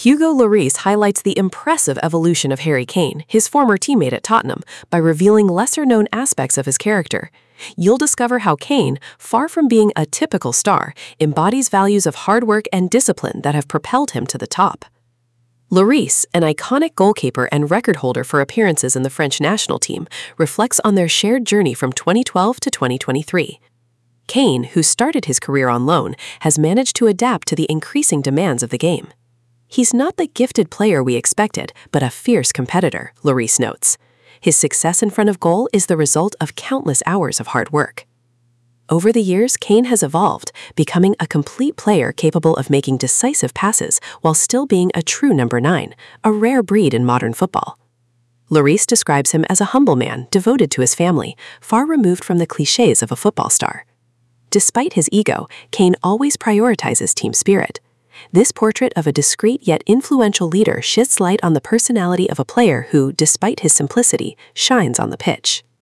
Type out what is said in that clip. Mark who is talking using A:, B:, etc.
A: Hugo Lloris highlights the impressive evolution of Harry Kane, his former teammate at Tottenham, by revealing lesser-known aspects of his character. You'll discover how Kane, far from being a typical star, embodies values of hard work and discipline that have propelled him to the top. Lloris, an iconic goalkeeper and record holder for appearances in the French national team, reflects on their shared journey from 2012 to 2023. Kane, who started his career on loan, has managed to adapt to the increasing demands of the game. He's not the gifted player we expected, but a fierce competitor, Lloris notes. His success in front of goal is the result of countless hours of hard work. Over the years, Kane has evolved, becoming a complete player capable of making decisive passes while still being a true number 9, a rare breed in modern football. Lloris describes him as a humble man devoted to his family, far removed from the clichés of a football star. Despite his ego, Kane always prioritizes team spirit. This portrait of a discreet yet influential leader sheds light on the personality of a player who, despite his simplicity, shines on the pitch.